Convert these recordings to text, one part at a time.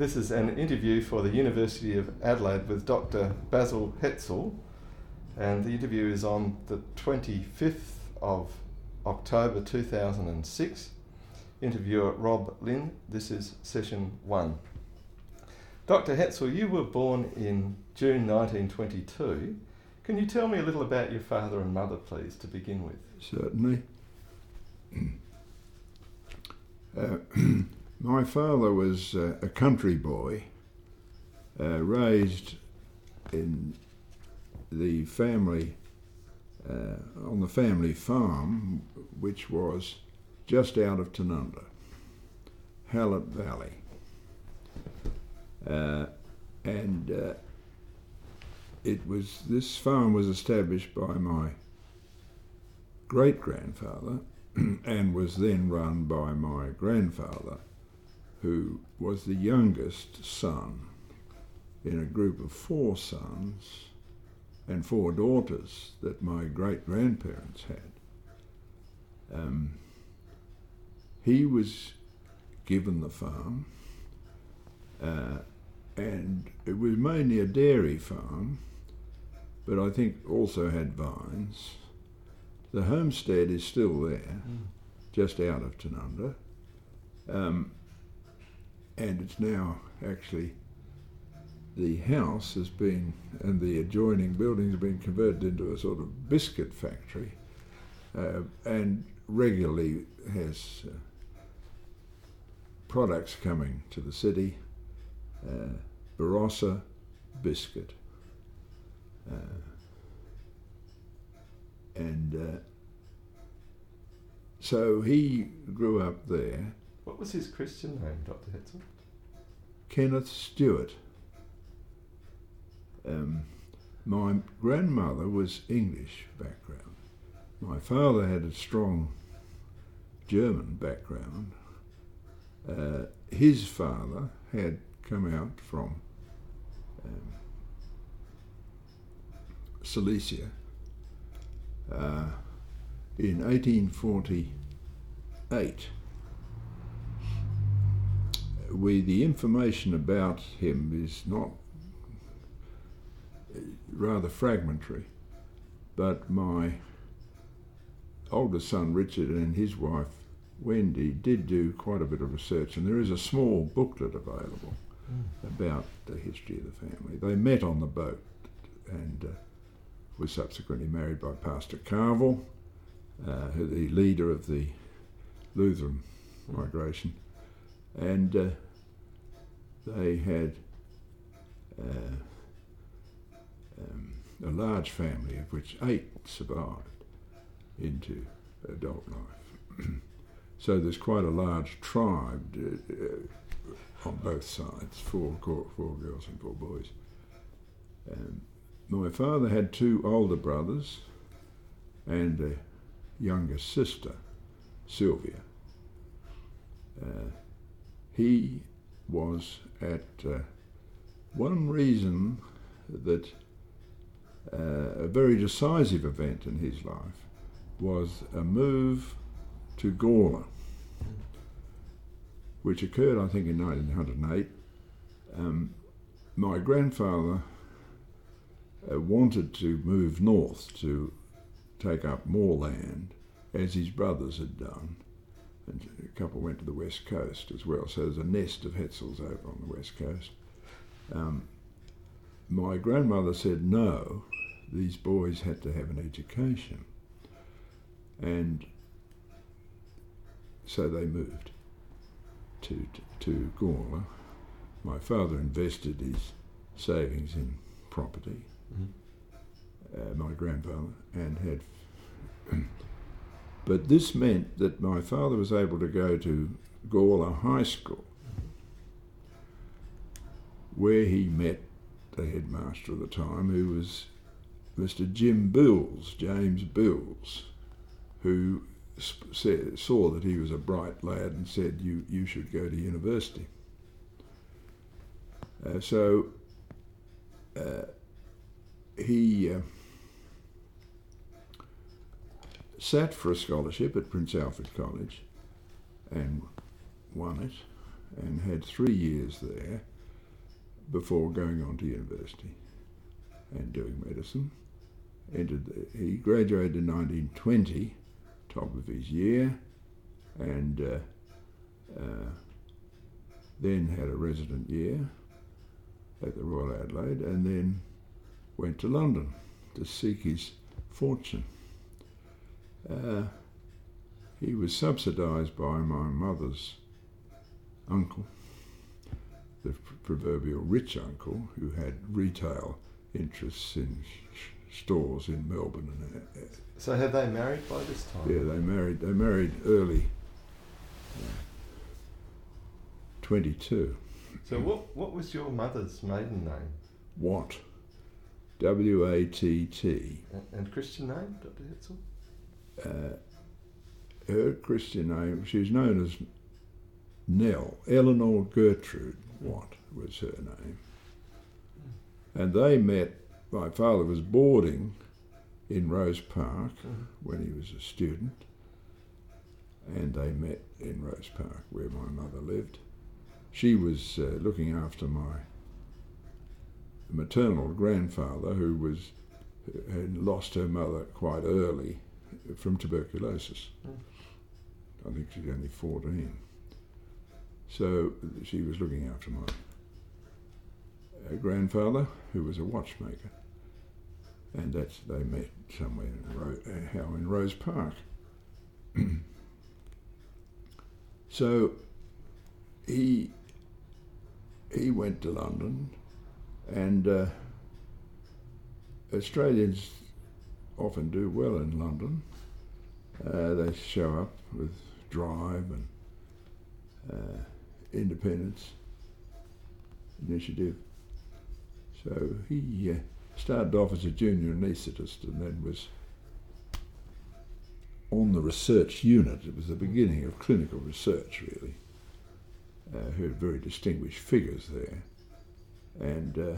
This is an interview for the University of Adelaide with Dr. Basil Hetzel, and the interview is on the 25th of October 2006. Interviewer Rob Lynn. This is session 1. Dr. Hetzel, you were born in June 1922. Can you tell me a little about your father and mother, please, to begin with? Certainly. My father was a country boy, raised in the family, on the family farm, which was just out of Tanunda, Hallett Valley. This farm was established by my great-grandfather and was then run by my grandfather, who was the youngest son in a group of 4 sons and 4 daughters that my great-grandparents had. He was given the farm, and it was mainly a dairy farm, but I think also had vines. The homestead is still there, just out of Tanunda, and it's now actually, the house has been, and the adjoining buildings have been converted into a sort of biscuit factory, and regularly has products coming to the city, Barossa biscuit, so he grew up there. What was his Christian name, Dr. Hetzel? Kenneth Stewart. My grandmother was English background. My father had a strong German background. His father had come out from Silesia in 1848. The information about him is not rather fragmentary, but my older son Richard and his wife Wendy did do quite a bit of research, and there is a small booklet available about the history of the family. They met on the boat and was subsequently married by Pastor Carville, the leader of the Lutheran migration, and they had a large family, of which 8 survived into adult life. So there's quite a large tribe on both sides, 4 girls and 4 boys. My father had 2 older brothers and a younger sister, Sylvia. He was at one reason that a very decisive event in his life was a move to Gawler, which occurred, I think, in 1908. My grandfather wanted to move north to take up more land, as his brothers had done, and a couple went to the west coast as well, so there's a nest of Hetzels over on the west coast. My grandmother said no, these boys had to have an education, and so they moved to Gawler. My father invested his savings in property, my grandfather, and had but this meant that my father was able to go to Gawler High School, where he met the headmaster at the time, who was Mr. James Bills, who saw that he was a bright lad and said, you should go to university. So he sat for a scholarship at Prince Alfred College and won it, and had 3 years there, before going on to university and doing medicine. He graduated in 1920, top of his year, and then had a resident year at the Royal Adelaide, and then went to London to seek his fortune. He was subsidised by my mother's uncle, the proverbial rich uncle, who had retail interests in stores in Melbourne. So had they married by this time? Yeah, they married early, 22. So what was your mother's maiden name? Watt. W-A-T-T. And Christian name, Dr. Hitzel? Her Christian name, she was known as Nell. Eleanor Gertrude Watt was her name. And they met, my father was boarding in Rose Park when he was a student, and they met in Rose Park where my mother lived. She was looking after my maternal grandfather, who had lost her mother quite early from tuberculosis. I think she's only 14. So she was looking after my grandfather, who was a watchmaker, and they met somewhere in Rose Park. So he went to London, and Australians often do well in London. They show up with drive and independence, initiative. So he started off as a junior anaesthetist and then was on the research unit. It was the beginning of clinical research, really. Heard very distinguished figures there. And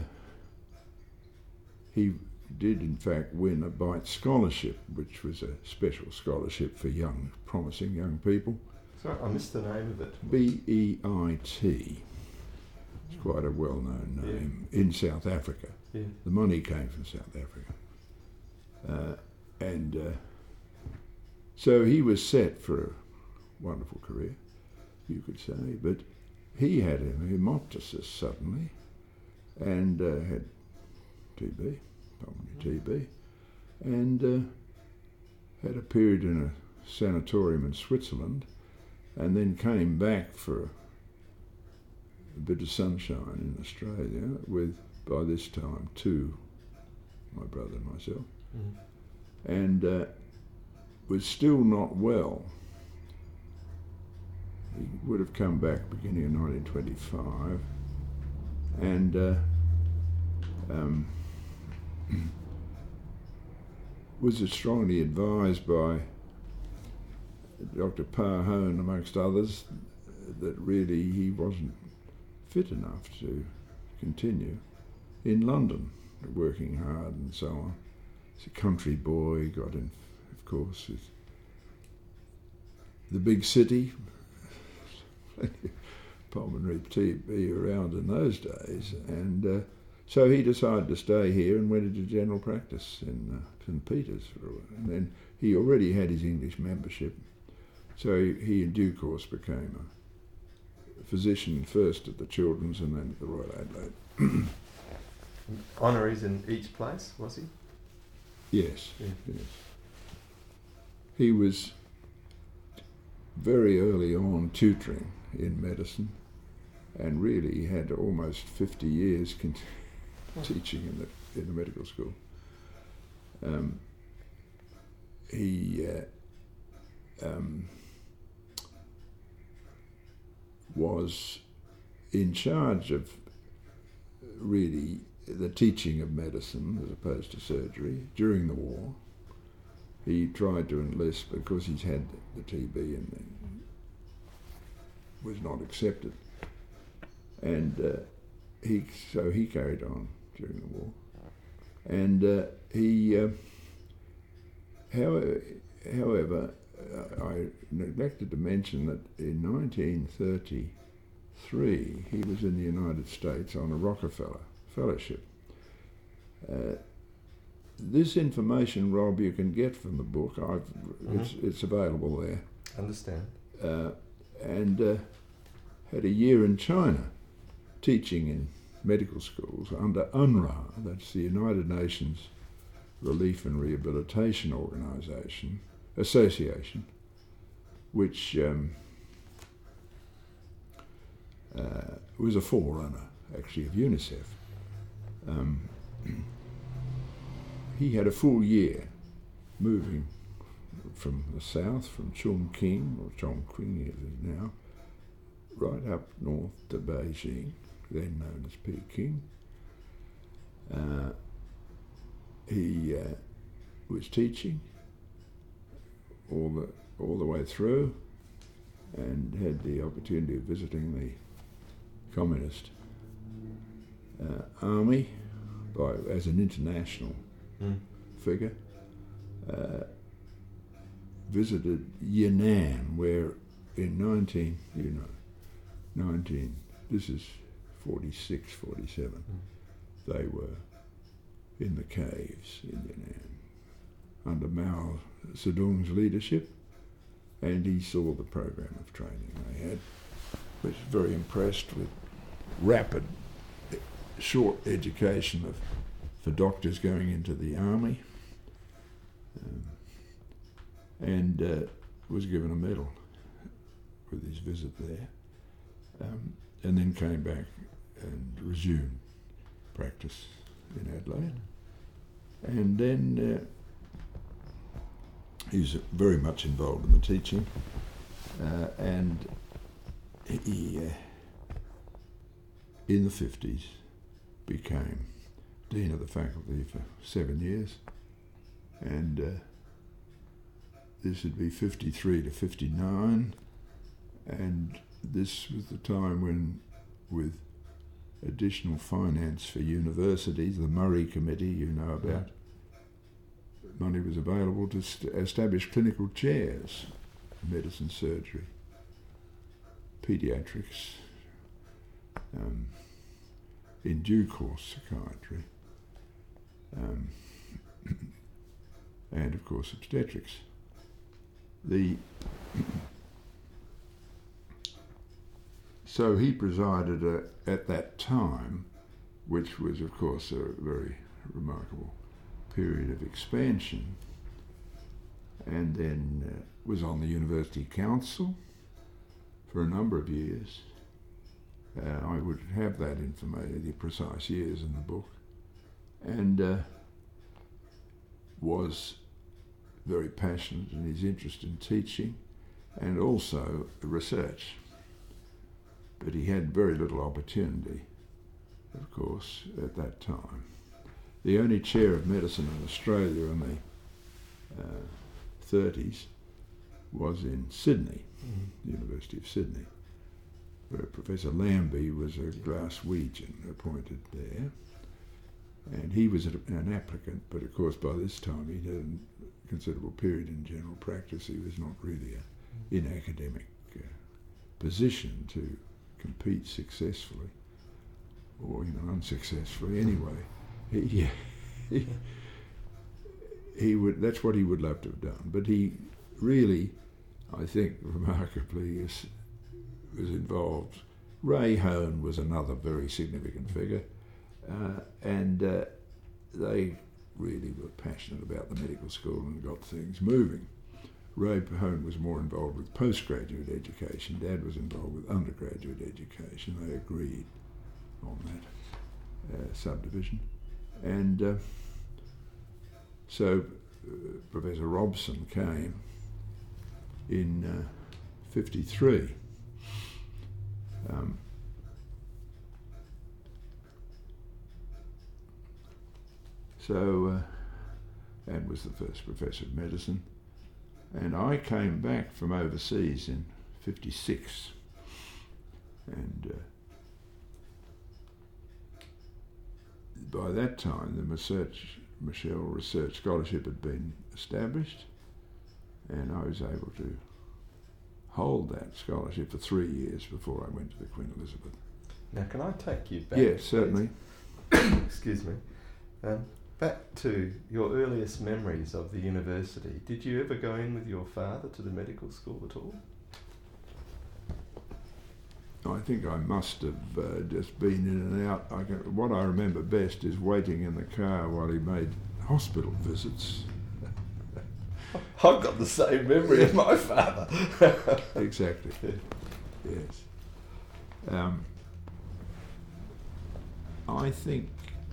he did, in fact, win a Beit Scholarship, which was a special scholarship for promising young people. Sorry, I missed the name of it. BEIT. It's quite a well-known name in South Africa. Yeah. The money came from South Africa. So he was set for a wonderful career, you could say, but he had a hemoptysis suddenly and had TB, pulmonary TB, and had a period in a sanatorium in Switzerland, and then came back for a bit of sunshine in Australia with, by this time, my brother and myself, and was still not well. He would have come back beginning of 1925, and was strongly advised by Dr. Parhone, amongst others, that really he wasn't fit enough to continue in London, working hard and so on. He's a country boy, got in, of course, with the big city, pulmonary TB around in those days, and so he decided to stay here and went into general practice in St. Peter's for a while. And then he already had his English membership, so he in due course became a physician first at the Children's and then at the Royal Adelaide. Honorees in each place, was he? Yes, yes. He was very early on tutoring in medicine, and really had almost 50 years teaching in the medical school. He was in charge of really the teaching of medicine as opposed to surgery during the war. He tried to enlist because he's had the TB and was not accepted, and so he carried on during the war. And however, I neglected to mention that in 1933 1963, he was in the United States on a Rockefeller Fellowship. This information, Rob, you can get from the book. It's available there. Understand. And had a year in China teaching in medical schools under UNRWA, that's the United Nations Relief and Rehabilitation Association, which was a forerunner, actually, of UNICEF. He had a full year moving from the south, from Chongqing, or Chongqing it is now, right up north to Beijing, then known as Peking. He was teaching all the way through, and had the opportunity of visiting the Communist army as an international figure. Visited Yan'an, where in this is 46, 47, they were in the caves in Yan'an under Mao Zedong's leadership, and he saw the program of training they had. Was very impressed with rapid, short education for doctors going into the army, and was given a medal with his visit there, and then came back and resumed practice in Adelaide. And then he was very much involved in the teaching, and he, in the 50s, became Dean of the faculty for 7 years, and this would be 53 to 59, and this was the time when, with additional finance for universities, the Murray Committee, you know about, money was available to establish clinical chairs, medicine, surgery, paediatrics, in due course psychiatry, and of course obstetrics. So he presided at that time, which was of course a very remarkable period of expansion, and then was on the University Council for a number of years. I would have that information, the precise years in the book, and was very passionate in his interest in teaching and also research. But he had very little opportunity, of course, at that time. The only chair of medicine in Australia in the 30s was in Sydney, the University of Sydney, where Professor Lambie was a Glaswegian appointed there. And he was an applicant, but of course by this time he'd had a considerable period in general practice. He was not really in academic position to compete successfully, or unsuccessfully anyway. He would. That's what he would love to have done. But he really, I think, remarkably was involved. Ray Hone was another very significant figure, and they really were passionate about the medical school and got things moving. Ray Hone was more involved with postgraduate education. Dad was involved with undergraduate education. They agreed on that subdivision. And so Professor Robson came in 53. And was the first professor of medicine. And I came back from overseas in 56. And by that time, the Michelle Research Scholarship had been established, and I was able to hold that scholarship for 3 years before I went to the Queen Elizabeth. Now, can I take you back? Yes, certainly. Excuse me. Back to your earliest memories of the university. Did you ever go in with your father to the medical school at all? I think I must have just been in and out. What I remember best is waiting in the car while he made hospital visits. I've got the same memory of my father. Exactly. Yes. I think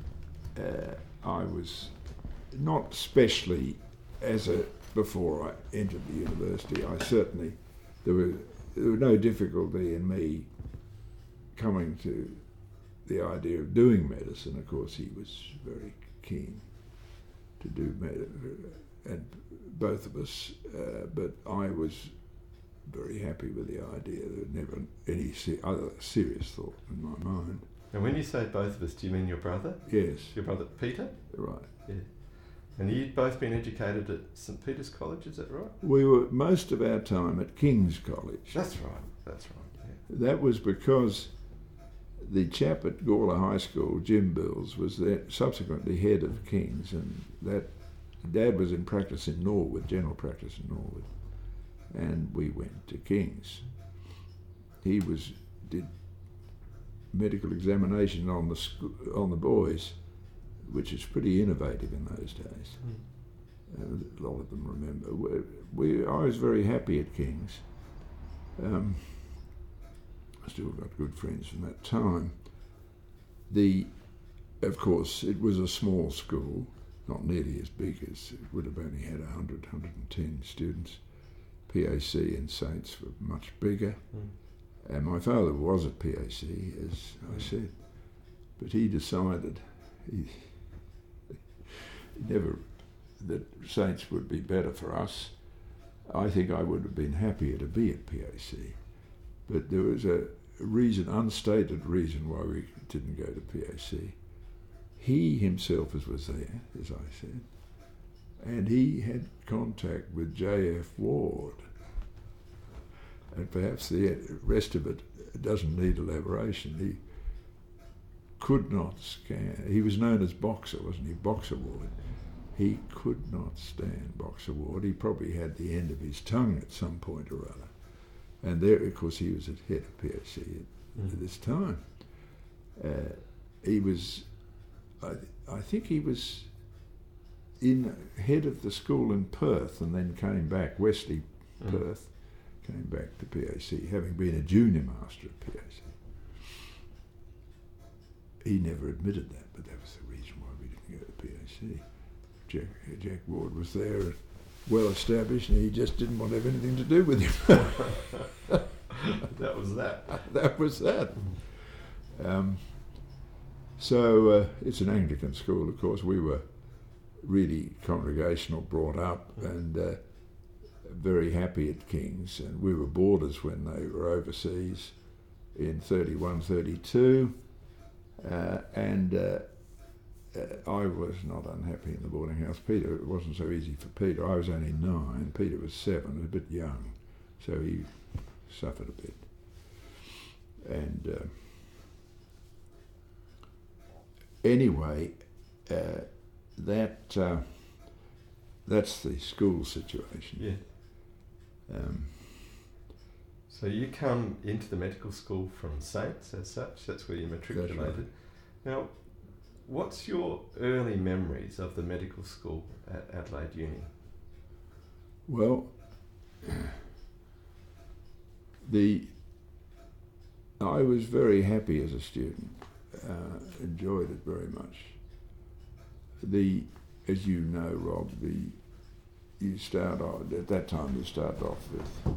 I was not especially before I entered the university. There was no difficulty in me coming to the idea of doing medicine. Of course, he was very keen to do medicine, and both of us, but I was very happy with the idea. There was never any other serious thought in my mind. And when you say both of us, do you mean your brother? Yes. Your brother Peter? Right. Yeah. And you'd both been educated at St Peter's College, is that right? We were most of our time at King's College. That's right, yeah. That was because the chap at Gawler High School, Jim Bills, was subsequently head of King's, and that Dad was in practice in Norwood, general practice in Norwood, and we went to King's. He did medical examination on the boys, which is pretty innovative in those days. A lot of them remember. I was very happy at King's. I still got good friends from that time. Of course, it was a small school, not nearly as big as it would have only had 100, 110 students. PAC and Saints were much bigger. And my father was at PAC, as I said, but he decided that Saints would be better for us. I think I would have been happier to be at PAC, but there was a unstated reason why we didn't go to PAC. He himself was there, as I said, and he had contact with J.F. Ward. And perhaps the rest of it doesn't need elaboration. He could not scan. He was known as Boxer, wasn't he? Boxer Ward. He could not stand Boxer Ward. He probably had the end of his tongue at some point or other. And there, of course, he was at head of PAC at this time. He was, I think he was in head of the school in Perth and then came back, Wesley Perth, came back to PAC, having been a junior master at PAC. He never admitted that, but that was the reason why we didn't go to PAC. Jack Ward was there, well established, and he just didn't want to have anything to do with him. That was that. That was that. So it's an Anglican school, of course. We were really congregational, brought up, and very happy at King's. And we were boarders when they were overseas in 31, 32. I was not unhappy in the boarding house. Peter, it wasn't so easy for Peter. I was only 9. Peter was 7, a bit young, so he suffered a bit. And anyway, that's the school situation. Yeah. So you come into the medical school from Saints as such. That's where you matriculated. That's right. Now, what's your early memories of the medical school at Adelaide Uni? Well, I was very happy as a student, enjoyed it very much. As you know, Rob, you start off, at that time you start off with,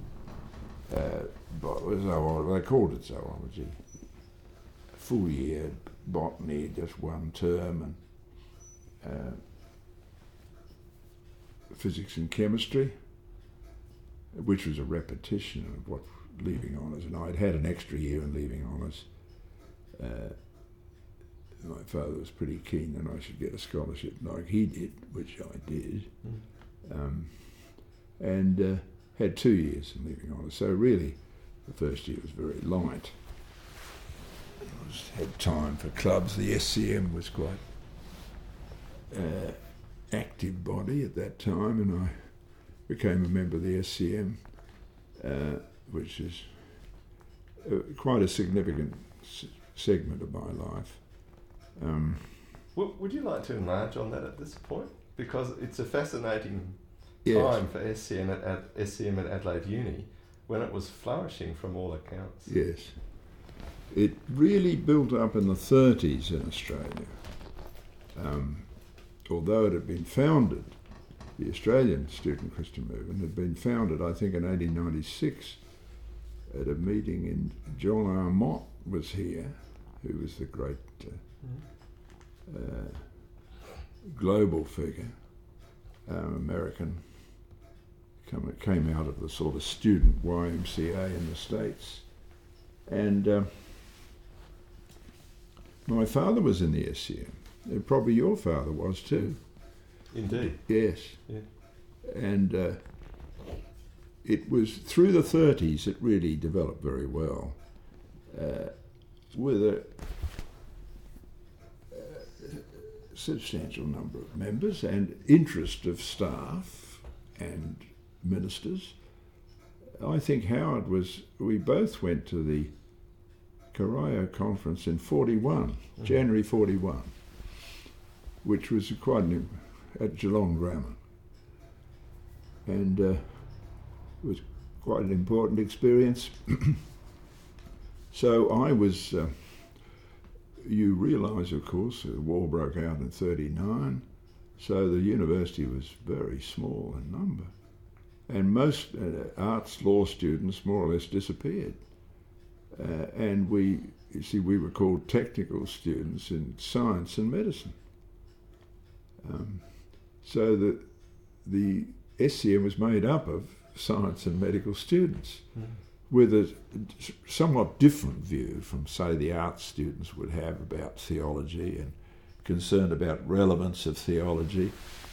they called it zoology, full year, botany, just one term, and physics and chemistry, which was a repetition of what leaving honours, and I'd had an extra year in leaving honours. My father was pretty keen that I should get a scholarship like he did, which I did. had 2 years in leaving honours. So really, the first year was very light. Had time for clubs. The SCM was quite active body at that time, and I became a member of the SCM, which is quite a significant segment of my life. Would you like to enlarge on that at this point? Because it's a fascinating Yes. time for SCM at Adelaide Uni, when it was flourishing from all accounts. Yes. It really built up in the 30s in Australia. Although it had been founded, the Australian Student Christian Movement had been founded, I think, in 1896 at a meeting in John R. Mott was here, who was the great global figure, American, came out of the sort of student YMCA in the States. And my father was in the SCM. And probably your father was too. Indeed. Yes. Yeah. And it was through the 30s it really developed very well, with a substantial number of members and interest of staff and ministers. I think Howard we both went to the Corio conference in 41, January 41, which was at Geelong Grammar. And it was quite an important experience. So I was, you realise, of course, the war broke out in 39, so the university was very small in number. And most arts law students more or less disappeared. And we were called technical students in science and medicine. So the SCM was made up of science and medical students with a somewhat different view from, say, the arts students would have about theology and concern about relevance of theology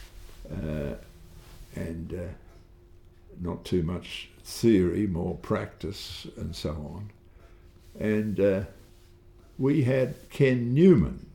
and not too much theory, more practice and so on. And we had Ken Newman.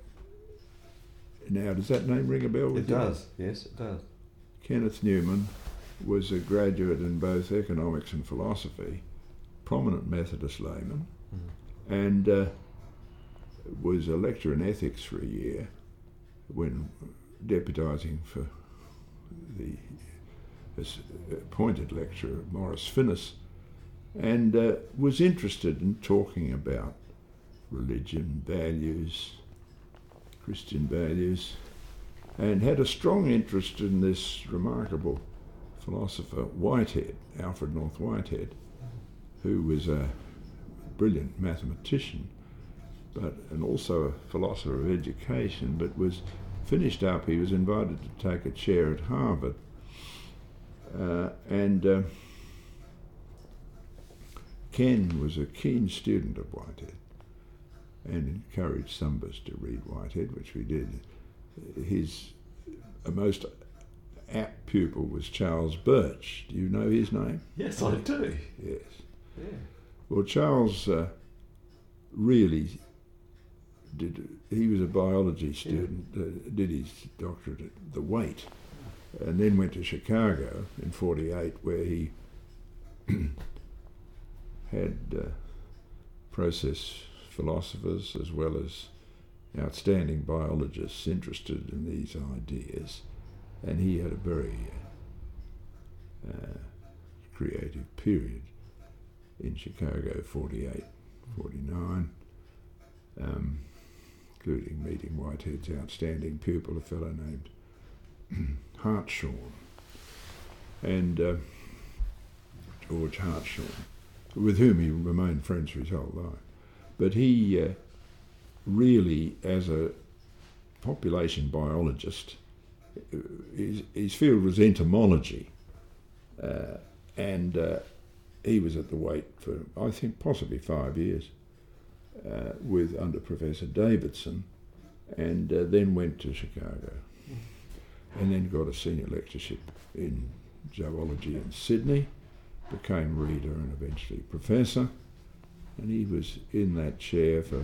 Now, does that name ring a bell with you? It does, yes, it does. Kenneth Newman was a graduate in both economics and philosophy, prominent Methodist layman, and was a lecturer in ethics for a year when deputising for the appointed lecturer, Maurice Finnis, and was interested in talking about religion, values, Christian values, and had a strong interest in this remarkable philosopher, Whitehead, Alfred North Whitehead, who was a brilliant mathematician, and also a philosopher of education, but was finished up. He was invited to take a chair at Harvard, and Ken was a keen student of Whitehead and encouraged some of us to read Whitehead, which we did. His most apt pupil was Charles Birch. Do you know his name? Yes, I do. Yes. Yeah. Well, Charles really he was a biology student, did his doctorate at the Waite, and then went to Chicago in 48, where he had process philosophers as well as outstanding biologists interested in these ideas, and he had a very creative period in Chicago, 48, 49, including meeting Whitehead's outstanding pupil, a fellow named Hartshorne, and George Hartshorne, with whom he remained friends for his whole life. But he really, as a population biologist, his field was entomology, and he was at the Waite for, I think, possibly 5 years under Professor Davidson, and then went to Chicago, and then got a senior lectureship in zoology in Sydney, became reader and eventually professor, and he was in that chair for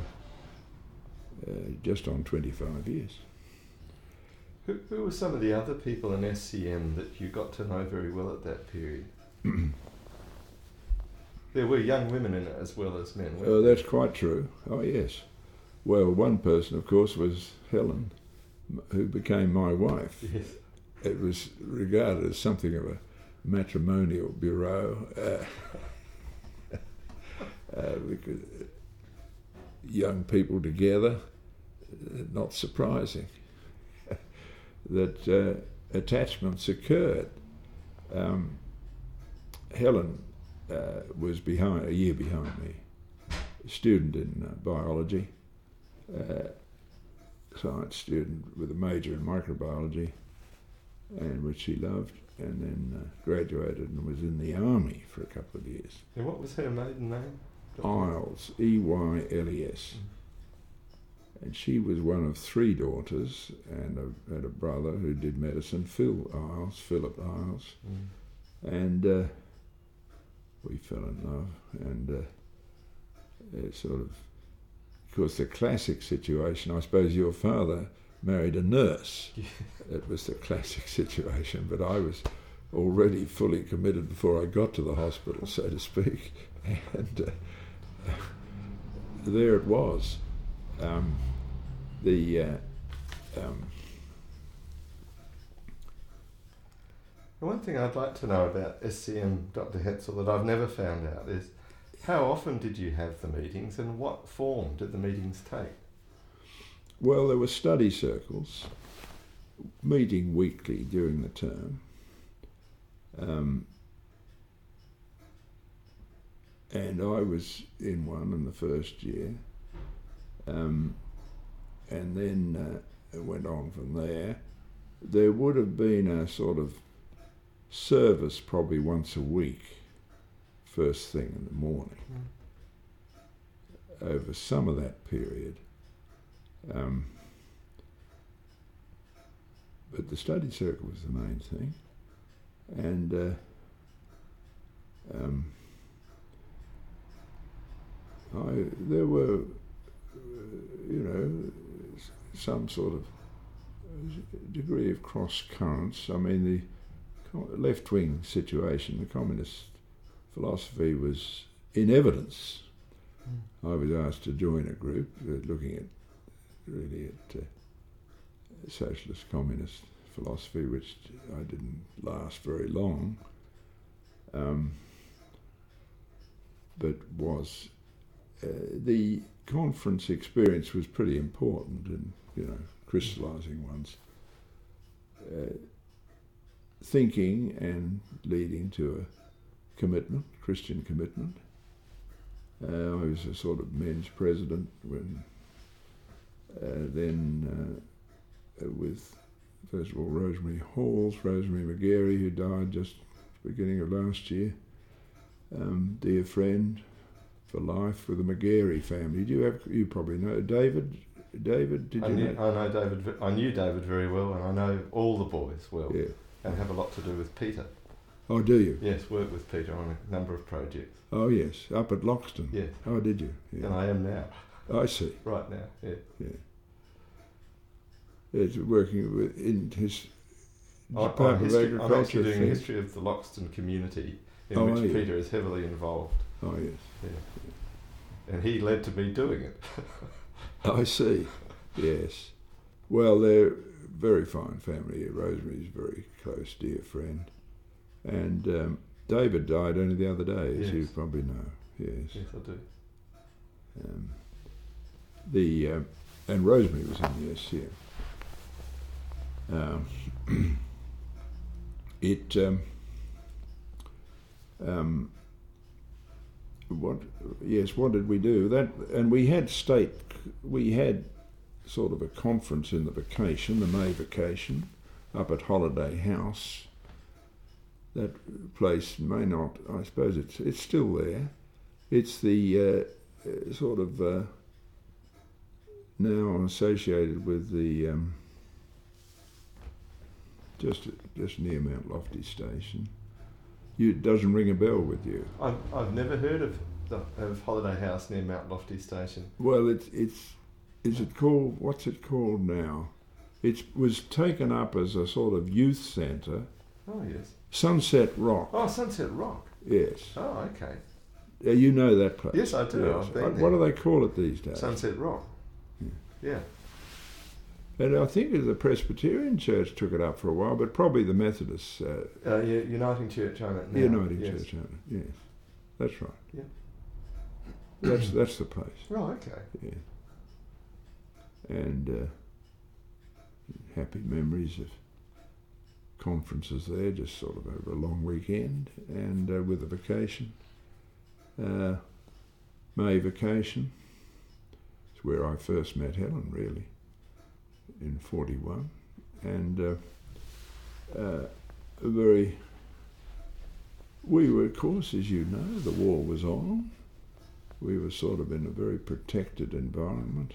just on 25 years. Who were some of the other people in SCM that you got to know very well at that period? There were young women in it as well as men, weren't there? That's quite true. Oh, yes. Well, one person, of course, was Helen, who became my wife. Yes. It was regarded as something of a matrimonial bureau. Because young people together, not surprising that attachments occurred. Helen was a year behind me, a student in biology, science student with a major in microbiology, and which she loved, and then graduated and was in the army for a couple of years. And what was her maiden name? Eyles, Eyles. And she was one of three daughters and had a brother who did medicine, Philip Eyles. And we fell in love, and it sort of course, the classic situation, I suppose your father married a nurse. It was the classic situation, but I was already fully committed before I got to the hospital, so to speak. And there it was. One thing I'd like to know about SCM, Dr. Hetzel, that I've never found out is how often did you have the meetings and what form did the meetings take? Well, there were study circles, meeting weekly during the term. And I was in one in the first year. And then it went on from there. There would have been a sort of service probably once a week, first thing in the morning, over some of that period. But the study circle was the main thing. And there were, some sort of degree of cross currents. I mean, the left-wing situation, the communist philosophy was in evidence. I was asked to join a group looking at socialist communist philosophy, which I didn't last very long, but was the conference experience was pretty important in crystallising one's thinking and leading to a commitment, Christian commitment. I was a sort of men's president when with, first of all, Rosemary McGarry, who died just beginning of last year, dear friend for life with the McGarry family. You probably know David? David, did you know? I know David. I knew David very well, and I know all the boys well, yeah. And have a lot to do with Peter. Oh, do you? Yes, work with Peter on a number of projects. Oh, yes, up at Loxton. Yes. Oh, did you? Yeah. And I am now. I see. Right now, yeah. Yeah. It's working in his Department of Agriculture. I'm actually doing a history of the Loxton community, in which Peter is heavily involved. Oh, yes. Yeah. And he led to me doing it. I see. Yes. Well, they're a very fine family. Rosemary's a very close, dear friend. And David died only the other day, as you probably know. Yes. Yes, I do. And Rosemary was in the SCM. What did we do? We had sort of a conference in the vacation, the May vacation, up at Holiday House. That place may not, I suppose it's still there. It's the sort of now associated with the just near Mount Lofty Station, It doesn't ring a bell with you. I've never heard of Holiday House near Mount Lofty Station. Well, is it called, what's it called now? It was taken up as a sort of youth centre. Oh, yes. Sunset Rock. Oh, Sunset Rock. Yes. Oh, okay. You know that place? Yes, I do. Yes. I've been there. What do they call it these days? Sunset Rock. Yeah. And I think the Presbyterian Church took it up for a while, but probably the Methodists. Uniting Church own it now. Uniting yes. Church own it, yes. That's right. Yeah. That's the place. Right, okay. Yeah. And happy memories of conferences there, just sort of over a long weekend, and with a vacation. May vacation. It's where I first met Helen, really, in 41. And we were, of course, as you know, the war was on. We were sort of in a very protected environment.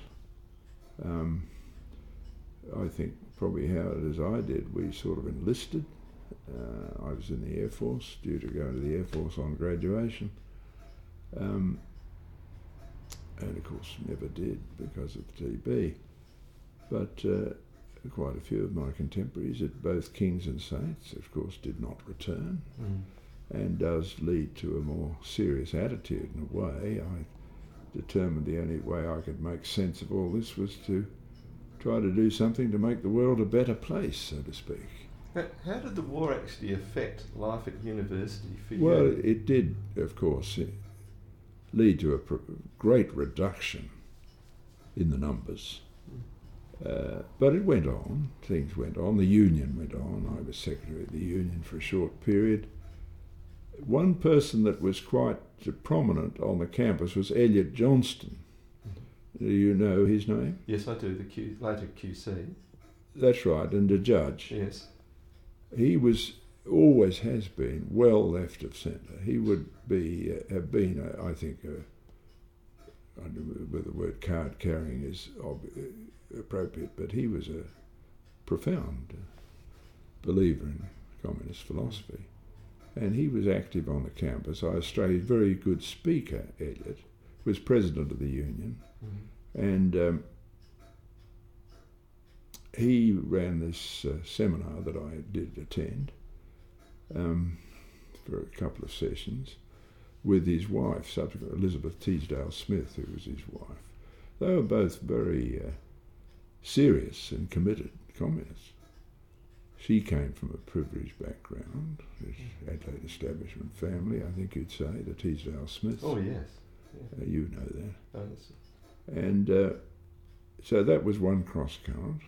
I think probably how it as I did, we sort of enlisted. I was in the Air Force, due to go to the Air Force on graduation. And of course never did because of TB. But quite a few of my contemporaries at both Kings and Saints, of course, did not return. And does lead to a more serious attitude in a way. I determined the only way I could make sense of all this was to try to do something to make the world a better place, so to speak. How did the war actually affect life at university for you? Well, it did, of course, lead to a great reduction in the numbers. But it went on, things went on, the union went on. I was secretary of the union for a short period. One person that was quite prominent on the campus was Elliot Johnston. Do you know his name? Yes, I do, later QC. That's right, and a judge. Yes. He was, always has been, well left of centre. He would be, have been, I think, I don't know whether the word card carrying is appropriate, but he was a profound believer in communist philosophy. And he was active on the campus. Australia's very good speaker, Elliot, was president of the union. And he ran this seminar that I did attend for a couple of sessions with his wife, subsequently Elizabeth Teasdale Smith, who was his wife. They were both very serious and committed communists. She came from a privileged background, Adelaide establishment family, I think you'd say, the Teasdale Smiths. Oh, yes. Yeah. You know that. Oh, yes. And so that was one cross current.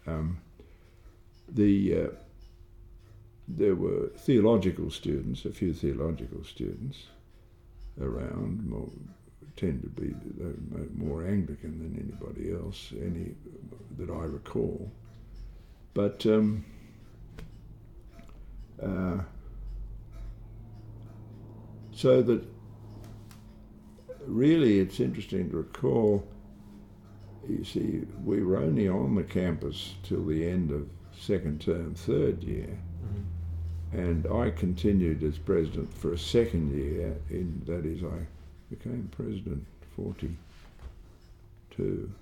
There were theological students, a few theological students around, tend to be more Anglican than anybody else, any that I recall. But so that really it's interesting to recall, you see, we were only on the campus till the end of second term, third year, and I continued as president for a second year, that is, I became president 42.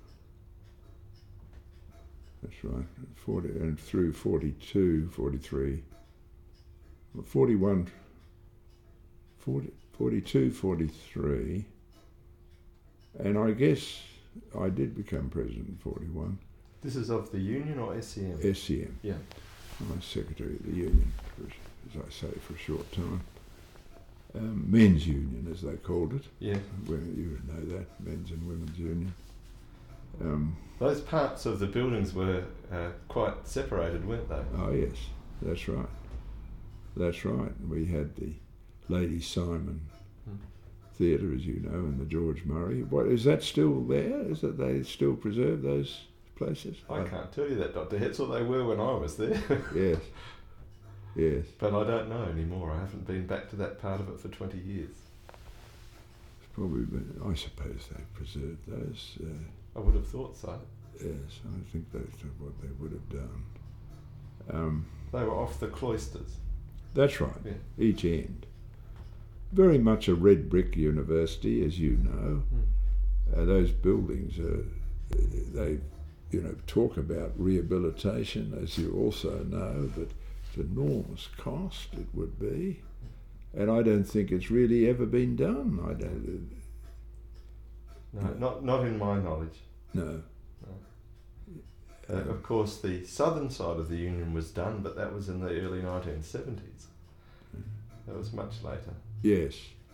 That's right, 40, and through 42, 43, 41, 40, 42, 43, and I guess I did become president in 41. This is of the union or SCM? SCM. Yeah. I was secretary of the union, as I say, for a short time. Men's union, as they called it. Yeah. You would know that, men's and women's union. Those parts of the buildings were quite separated, weren't they? Oh yes, that's right. That's right. We had the Lady Simon Theatre, as you know, and the George Murray. What, is that still there? Is that they still preserve those places? I can't tell you that, Dr. Hetzel. They were when I was there. Yes. Yes. But I don't know anymore. I haven't been back to that part of it for 20 years. It's probably been, I suppose they preserved those. I would have thought so. Yes, I think that's what they would have done. They were off the cloisters. That's right, Yeah. each end. Very much a red brick university, as you know. Those buildings they talk about rehabilitation, as you also know, but it's enormous cost it would be, and I don't think it's really ever been done. I don't. No, not in my knowledge. No. Of course, the southern side of the Union was done, but that was in the early 1970s. That was much later. Yes.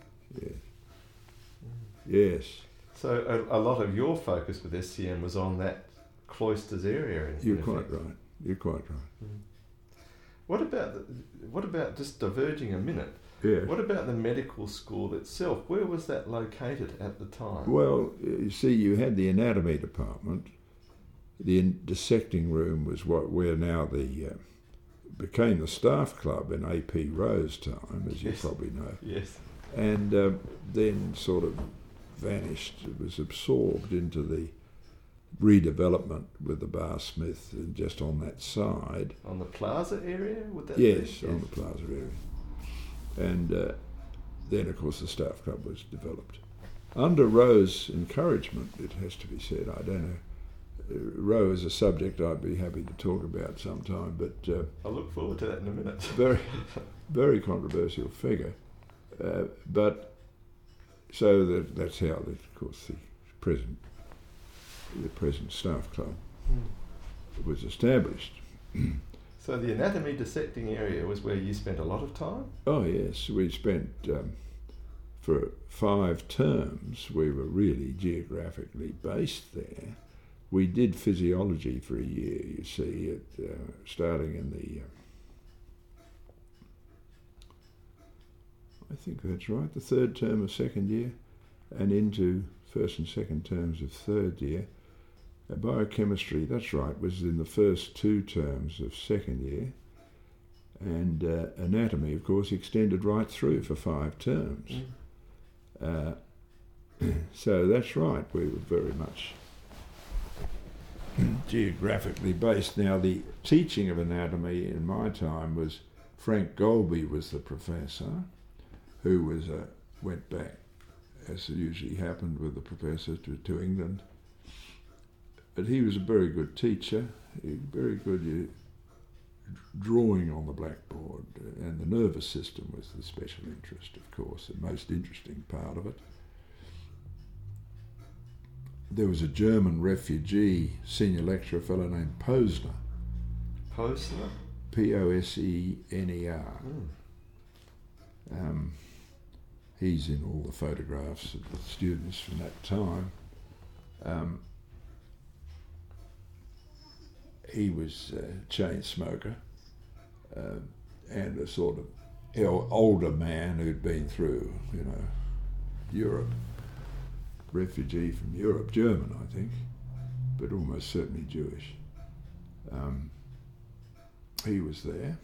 Yes. So a lot of your focus with SCM was on that Cloisters area. You're quite right. What about just diverging a minute? Yeah. What about the medical school itself? Where was that located at the time? Well, you see, you had the anatomy department. The dissecting room was where now became the staff club in A.P. Rowe's time, as you probably know. Yes. And then sort of vanished. It was absorbed into the redevelopment with the Bar Smith and just on that side. On the plaza area? Would that yes, be? On the plaza area. And then, of course, the staff club was developed. Under Rowe's encouragement, it has to be said, I don't know, Rowe is a subject I'd be happy to talk about sometime, but... I'll look forward to that in a minute. Very, very controversial figure. But so that's how, of course, the present staff club was established. So the anatomy dissecting area was where you spent a lot of time? Oh yes, we spent, for 5 terms, we were really geographically based there. We did physiology for a year, you see, starting in the, I think that's right, the 3rd term of 2nd year, and into 1st and 2nd terms of 3rd year. Biochemistry, that's right, was in the first 2 terms of 2nd year, and anatomy, of course, extended right through for 5 terms. So that's right, we were very much geographically based. Now, the teaching of anatomy in my time was Frank Golby was the professor, who was went back, as usually happened with the professor, to England. But he was a very good teacher, very good drawing on the blackboard, and the nervous system was the special interest, of course, the most interesting part of it. There was a German refugee senior lecturer, a fellow named Posner. Posner? P-O-S-E-N-E-R. He's in all the photographs of the students from that time. He was a chain smoker and a sort of older man who'd been through, Europe. Refugee from Europe, German, I think, but almost certainly Jewish. He was there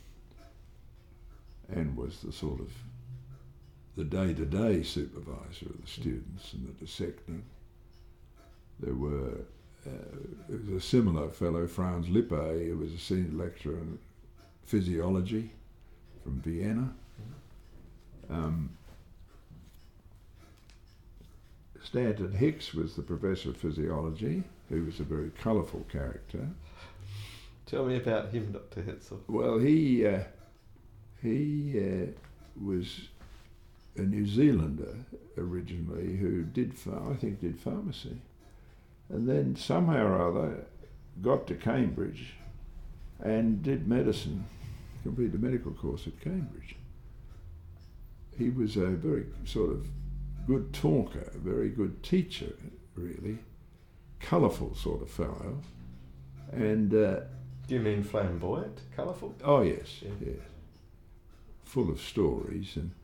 and was the sort of the day-to-day supervisor of the students and the dissecting. There was a similar fellow, Franz Lippe, who was a senior lecturer in physiology from Vienna. Stanton Hicks was the professor of physiology, who was a very colourful character. Tell me about him, Dr. Hetzel. Well, he was a New Zealander originally who did pharmacy, and then somehow or other got to Cambridge and did medicine, completed a medical course at Cambridge. He was a very sort of good talker, a very good teacher, really, colourful sort of fellow, and. Do you mean flamboyant, colourful? Oh yes, yes. Full of stories and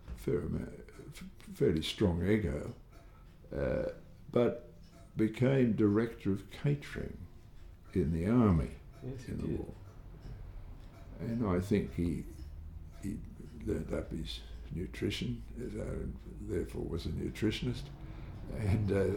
fairly strong ego, but became director of catering in the army in the war. And I think he learned up his nutrition, therefore was a nutritionist, and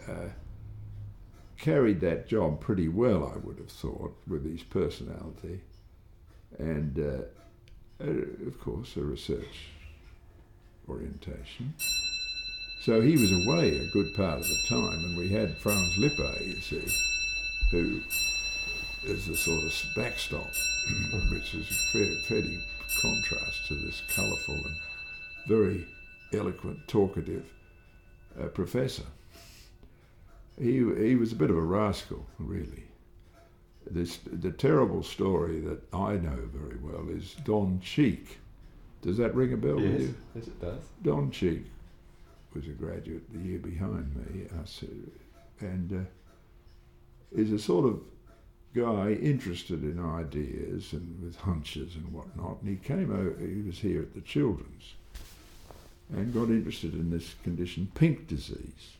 carried that job pretty well, I would have thought, with his personality. And of course, a research orientation. So he was away a good part of the time, and we had Franz Lippe, you see, who is the sort of backstop, which is a fairly contrast to this colourful and very eloquent, talkative professor. He was a bit of a rascal, really. The terrible story that I know very well is Don Cheek. Does that ring a bell with you? Yes, it does. Don Cheek was a graduate the year behind me, and is a sort of guy interested in ideas and with hunches and whatnot. And he came over, he was here at the Children's and got interested in this condition, pink disease.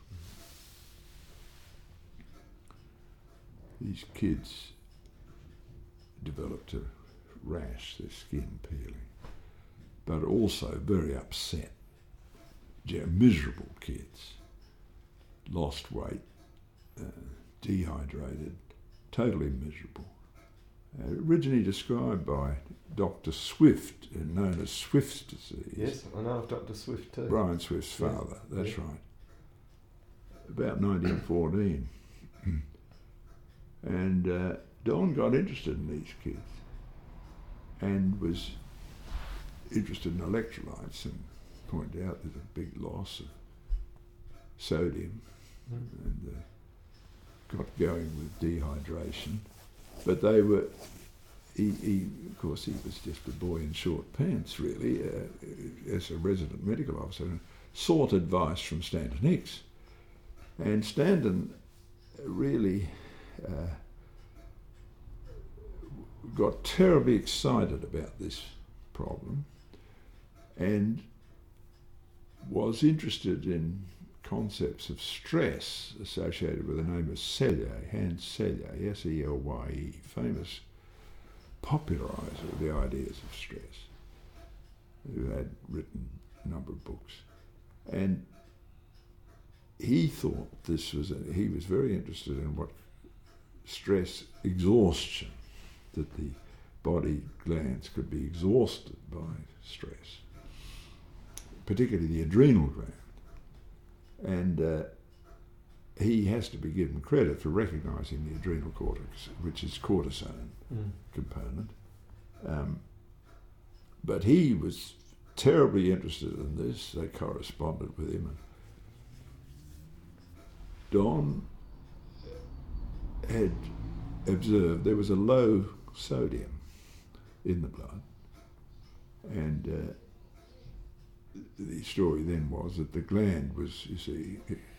These kids developed a rash, their skin peeling, but also very upset. Miserable kids, lost weight, dehydrated, totally miserable. Originally described by Dr. Swift, known as Swift's disease. Yes, I know of Dr. Swift too. Brian Swift's father, that's right. About 1914. And Don got interested in these kids and was interested in electrolytes and pointed out there's a big loss of sodium and got going with dehydration. But they were, of course, he was just a boy in short pants, really, as a resident medical officer, and sought advice from Stanton Hicks. And Stanton really got terribly excited about this problem and was interested in concepts of stress associated with the name of Selye, Hans Selye, S-E-L-Y-E, famous populariser of the ideas of stress, who had written a number of books. And he thought he was very interested in what stress exhaustion, that the body glands could be exhausted by stress, particularly the adrenal gland. And he has to be given credit for recognising the adrenal cortex, which is cortisone component. But he was terribly interested in this. They corresponded with him. And Don had observed there was a low sodium in the blood, and the story then was that the gland was, you see,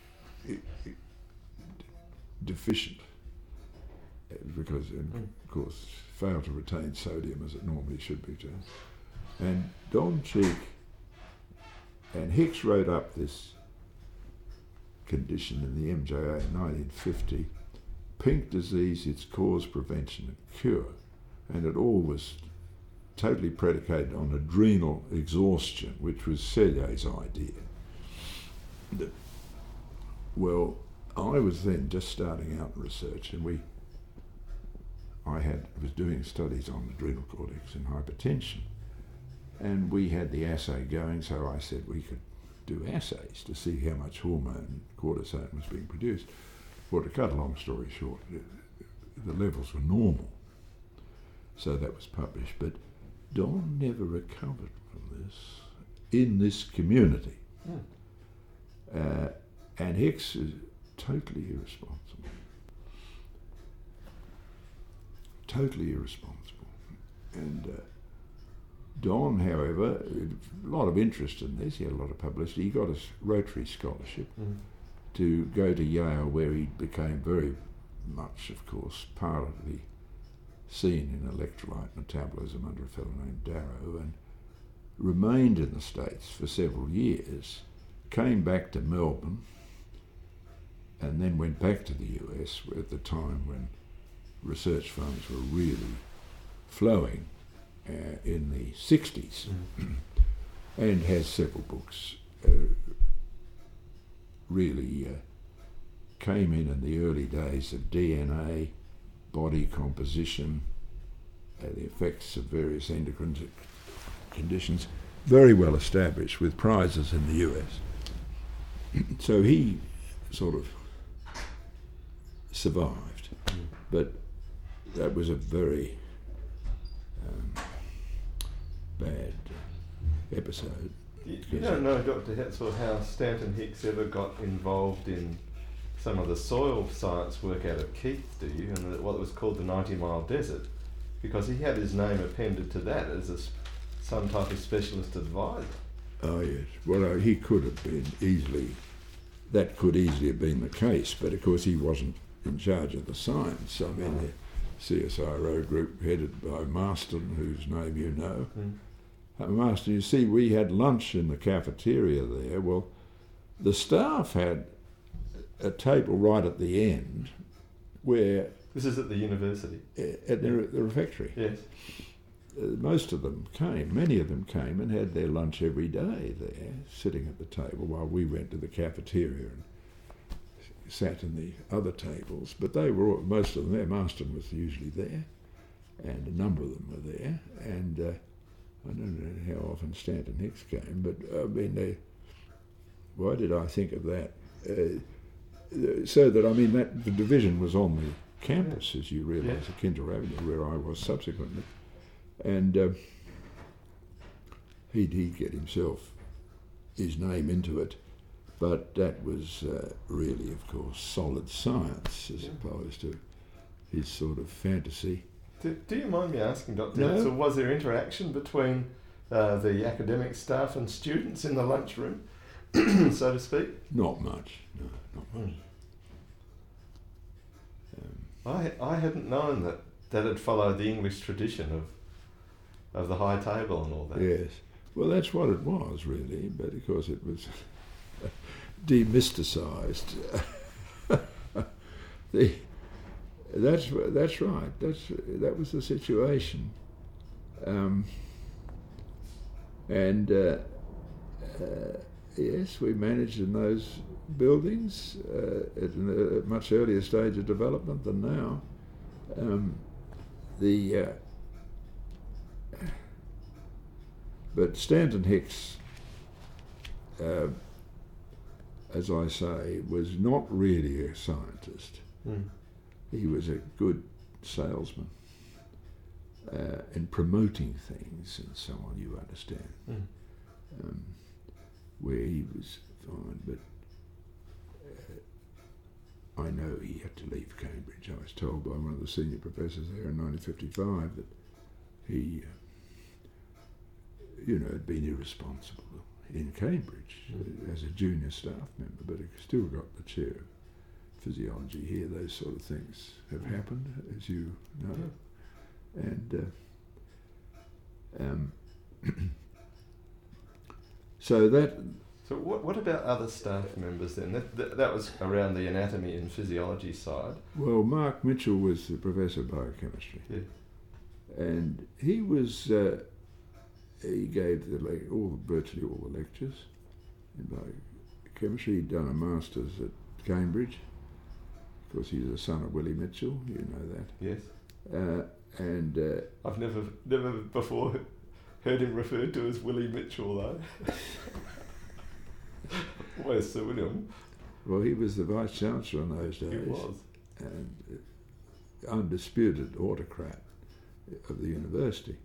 deficient because, of course, failed to retain sodium as it normally should be done. And Don Cheek and Hicks wrote up this condition in the MJA in 1950, pink disease, its cause, prevention and cure. And it all was totally predicated on adrenal exhaustion, which was Selye's idea. Well, I was then just starting out in research, and I was doing studies on adrenal cortex and hypertension, and we had the assay going, so I said we could do assays to see how much hormone cortisone was being produced. Well, to cut a long story short, the levels were normal, so that was published. But Don never recovered from this in this community. And Hicks is totally irresponsible. Totally irresponsible. And Don, however, a lot of interest in this. He had a lot of publicity. He got a Rotary scholarship to go to Yale, where he became very much, of course, part of the scene in electrolyte metabolism under a fellow named Darrow, and remained in the States for several years, came back to Melbourne, and then went back to the US at the time when research funds were really flowing in the 60s, and has several books. Really came in the early days of DNA, body composition, the effects of various endocrines, conditions, very well established with prizes in the US. So he sort of survived, but that was a very bad episode. You don't know, Dr. Hetzel, how Stanton Hicks ever got involved in some of the soil science work out at Keith, do you? And what was called the 90-mile desert, because he had his name appended to that as some type of specialist advisor. Oh yes, well he could have been easily, that could easily have been the case, but of course he wasn't in charge of the science. I mean, the CSIRO group headed by Marston, whose name you know. Marston, you see, we had lunch in the cafeteria there. Well, the staff had a table right at the end where... This is at the university? At the refectory. Yes. Most of them came, many of them came and had their lunch every day there, sitting at the table while we went to the cafeteria and sat in the other tables. But they were all, most of them there. Marston was usually there, and a number of them were there. And I don't know how often Stanton Hicks came, but I mean, why did I think of that? So that, I mean, that the division was on the campus, as you realise, at Kintel Avenue, where I was subsequently. And he'd get his name into it, but that was really, of course, solid science as opposed to his sort of fantasy. Do you mind me asking, Dr. No. Hetzel, was there interaction between the academic staff and students in the lunchroom, so to speak? Not much, no, not much. I hadn't known that had followed the English tradition of the high table and all that. Yes. Well, that's what it was, really, but of course it was demysticised. That's right. That was the situation. Yes, we managed in those buildings at a much earlier stage of development than now. But Stanton Hicks, as I say, was not really a scientist. He was a good salesman in promoting things and so on, you understand, where he was fine. But I know he had to leave Cambridge. I was told by one of the senior professors there in 1955 that he had been irresponsible in Cambridge as a junior staff member, but he still got the chair of physiology here. Those sort of things have happened, as you know. And so what about other staff members then? That was around the anatomy and physiology side. Well, Mark Mitchell was the professor of biochemistry. Yeah. And he was... he gave virtually all the lectures in biochemistry. He'd done a master's at Cambridge. Of course, he's the son of Willie Mitchell. You know that. Yes. And I've never before heard him referred to as Willie Mitchell, though. Where's Sir William? Well, he was the vice chancellor in those days. He was. And undisputed autocrat of the university.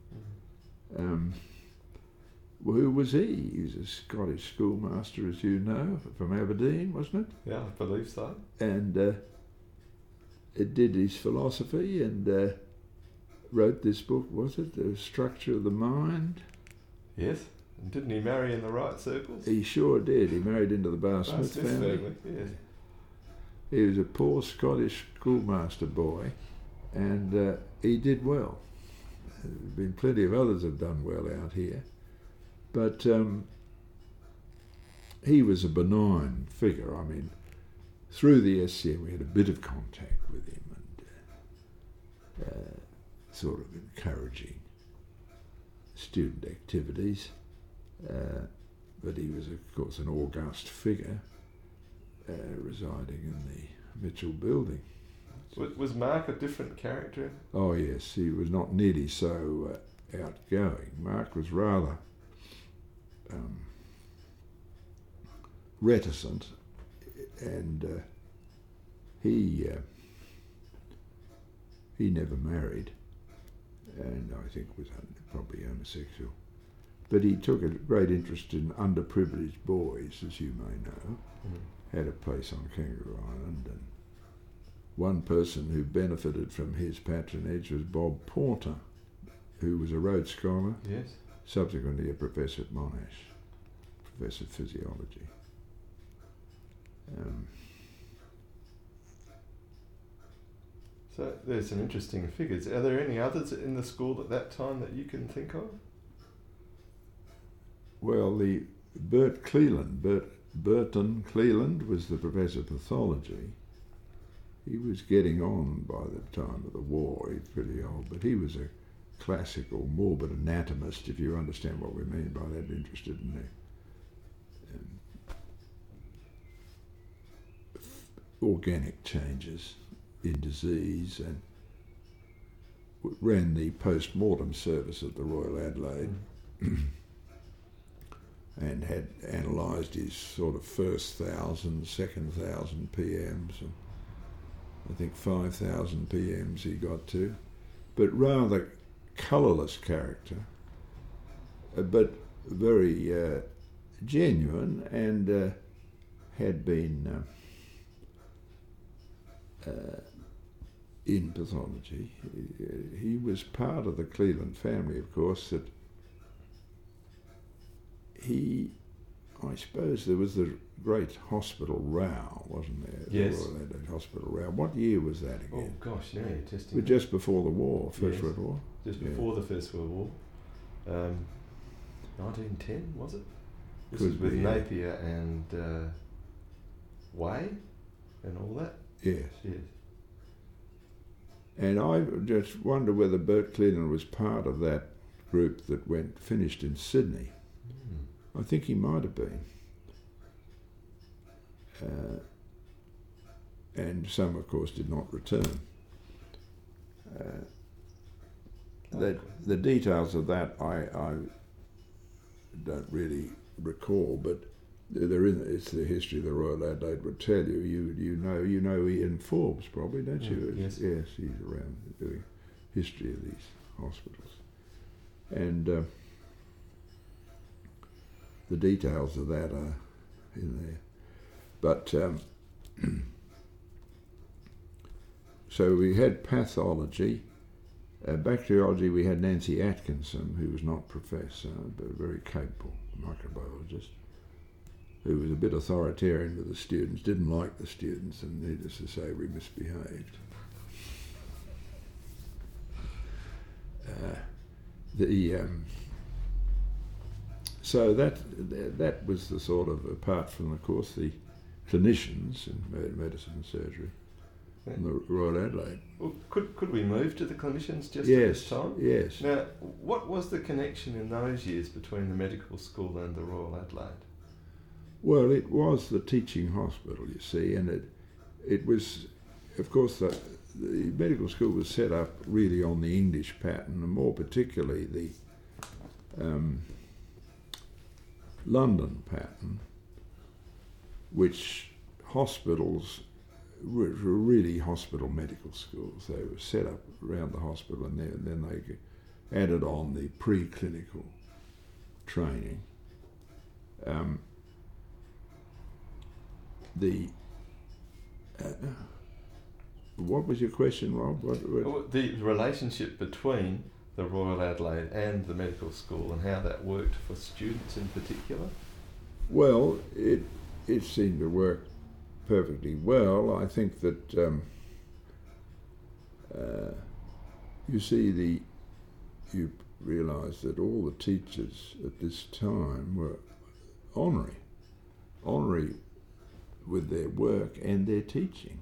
Well, who was he? He was a Scottish schoolmaster, as you know, from Aberdeen, wasn't it? Yeah, I believe so. And it did his philosophy and wrote this book, was it? The Structure of the Mind? Yes. And didn't he marry in the right circles? He sure did. He married into the Bar Smith family. Yes. He was a poor Scottish schoolmaster boy, and he did well. There have been plenty of others have done well out here. But he was a benign figure. I mean, through the SCM we had a bit of contact with him and sort of encouraging student activities. But he was, of course, an august figure residing in the Mitchell building. Was Mark a different character? Oh yes, he was not nearly so outgoing. Mark was rather reticent, and he never married, and I think was probably homosexual. But he took a great interest in underprivileged boys, as you may know. Had a place on Kangaroo Island, and one person who benefited from his patronage was Bob Porter, who was a Rhodes Scholar, Yes. subsequently a professor at Monash, professor of physiology. So there's some interesting figures. Are there any others in the school at that time that you can think of? Well, the Burton Cleland was the professor of pathology. He was getting on by the time of the war. He's pretty old, but he was a classical morbid anatomist, if you understand what we mean by that, interested in the organic changes in disease, and ran the post-mortem service at the Royal Adelaide. And had analysed his sort of first 1,000, second 1,000 PMs, and I think 5,000 PMs he got to, but rather colourless character, but very genuine, and had been in pathology. He was part of the Cleland family, of course, that I suppose there was the great hospital row, wasn't there? Yes. The Royal Adelaide Hospital row. What year was that again? Oh gosh, now you're testing. But just before the war, First World War? Just before the First World War. 1910, was it? This was with Napier and Way and all that? Yes. Yes. And I just wonder whether Bert Cleland was part of that group that finished in Sydney. I think he might have been. And some, of course, did not return. The details of that I don't really recall, but they're in. It's the history of the Royal Adelaide would tell you. You know Ian Forbes, probably, don't you? Yes. Yes, he's around doing history of these hospitals, and the details of that are in there. But so we had pathology. Bacteriology, we had Nancy Atkinson, who was not professor, but a very capable microbiologist, who was a bit authoritarian with the students, didn't like the students, and needless to say, we misbehaved. So that was the sort of, apart from, of course, the clinicians in medicine and surgery, in the Royal Adelaide. Well, could we move to the clinicians just Yes, at this time? yes. Now, what was the connection in those years between the medical school and the Royal Adelaide? Well, it was the teaching hospital, you see, and it was, of course, the medical school was set up really on the English pattern, and more particularly the London pattern, which hospitals were really hospital medical schools. They were set up around the hospital, and then they added on the pre-clinical training. What was your question, Rob? The relationship between the Royal Adelaide and the medical school, and how that worked for students in particular? Well, it seemed to work perfectly well. I think that you see, you realise that all the teachers at this time were honorary with their work and their teaching.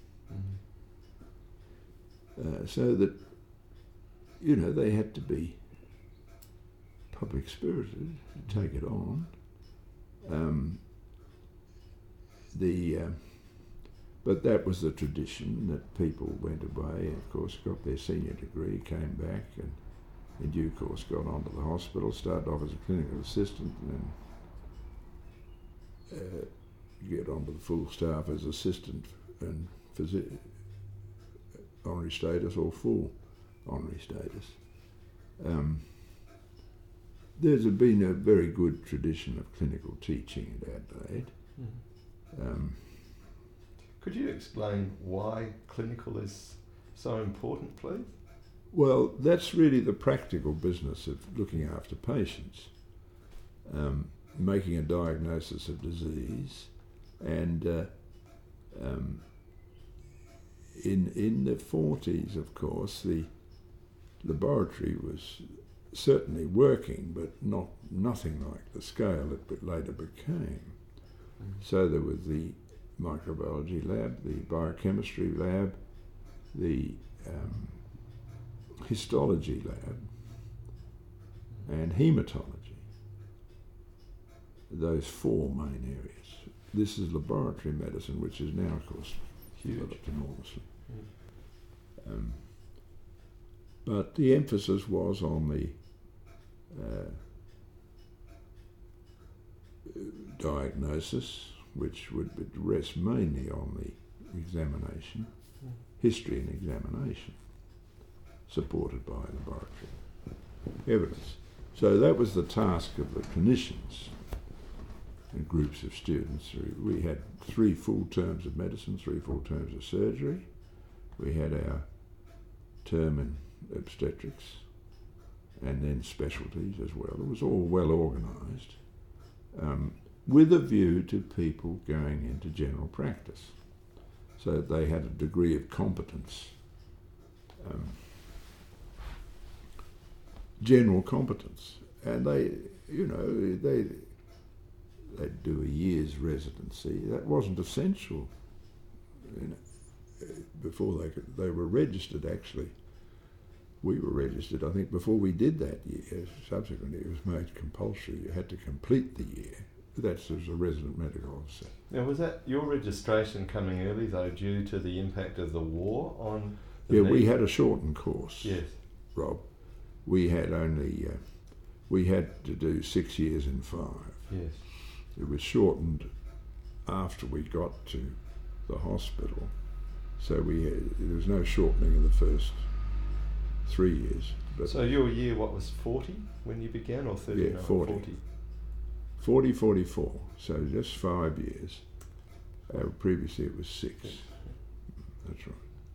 So that, they had to be public spirited to take it on. But that was the tradition, that people went away and, of course, got their senior degree, came back, and in due course got onto the hospital, started off as a clinical assistant, and then get onto the full staff as assistant and honorary status or full honorary status. There's been a very good tradition of clinical teaching at Adelaide. Could you explain why clinical is so important, please? Well, that's really the practical business of looking after patients, making a diagnosis of disease, and in the 40s, of course, the laboratory was certainly working, but nothing like the scale it later became. So there was the microbiology lab, the biochemistry lab, the histology lab, and haematology. Those four main areas. This is laboratory medicine, which is now, of course, developed enormously. But the emphasis was on the diagnosis, which would rest mainly on the examination, history and examination, supported by laboratory evidence. So that was the task of the clinicians and groups of students. We had 3 full terms of medicine, 3 full terms of surgery. We had our term in obstetrics and then specialties as well. It was all well organised, with a view to people going into general practice, so that they had a degree of competence, general competence, and they'd do a year's residency. That wasn't essential. Before they were registered, actually. We were registered, I think, before we did that year. Subsequently, it was made compulsory. You had to complete the year. That's as a resident medical officer. Now, was that your registration coming early, though, due to the impact of the war on the Yeah, we had a shortened course, yes, Rob. We had only, we had to do 6 years in 5. Yes. It was shortened after we got to the hospital. So there was no shortening of the first 3 years. But so your year, what, was 40 when you began, or 39? Yeah, 40, 44, so just 5 years. Previously it was 6. That's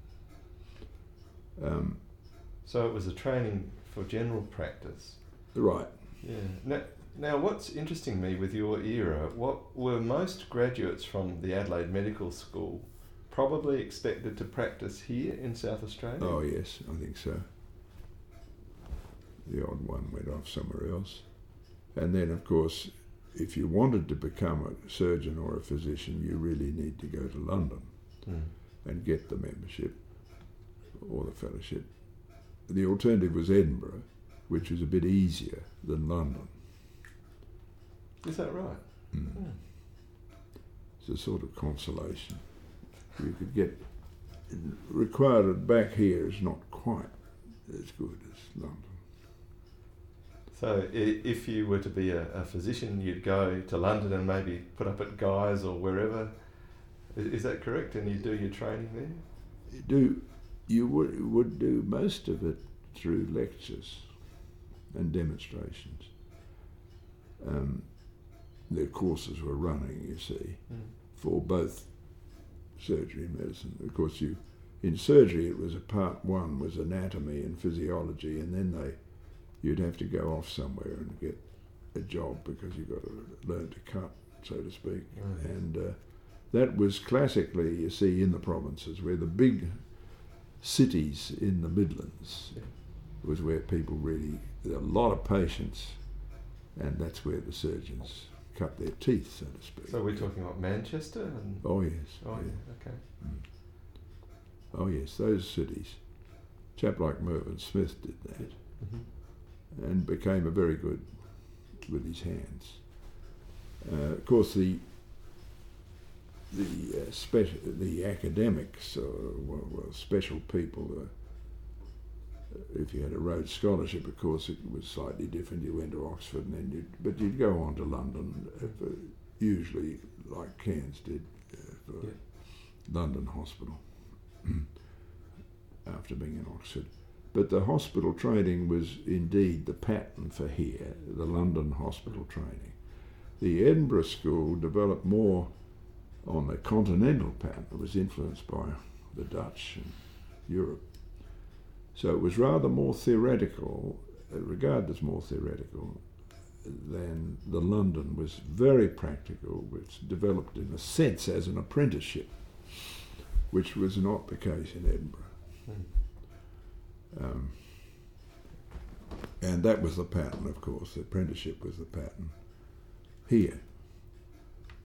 right. So it was a training for general practice. Right. Yeah. Now what's interesting me with your era, what were most graduates from the Adelaide Medical School probably expected to practice here in South Australia? Oh yes, I think so. The odd one went off somewhere else. And then, of course, if you wanted to become a surgeon or a physician, you really need to go to London and get the membership or the fellowship. The alternative was Edinburgh, which was a bit easier than London. Is that right? It's a sort of consolation. You could get required back here is not quite as good as London. So if you were to be a physician, you'd go to London and maybe put up at Guy's or wherever. Is that correct? And you do your training there? You would do most of it through lectures and demonstrations. The courses were running, you see, for both surgery and medicine. Of course, in surgery it was part 1 was anatomy and physiology, and then you'd have to go off somewhere and get a job because you've got to learn to cut, so to speak. Right. And that was classically, you see, in the provinces, where the big cities in the Midlands was where people really, there were a lot of patients, and that's where the surgeons cut their teeth, so to speak. So we're talking about Manchester? And Oh yes. Oh, Yeah. yeah, okay. Oh yes, those cities. A chap like Mervyn Smith did that. And became a very good with his hands. Of course, the academics, well, special people, if you had a Rhodes Scholarship, of course, it was slightly different. You went to Oxford, and then you'd go on to London, usually like Cairns did for London Hospital after being in Oxford. But the hospital training was indeed the pattern for here, the London hospital training. The Edinburgh School developed more on the continental pattern. It was influenced by the Dutch and Europe. So it was rather more theoretical, regarded as more theoretical, than the London was very practical, which developed in a sense as an apprenticeship, which was not the case in Edinburgh. And that was the pattern, of course. The apprenticeship was the pattern here.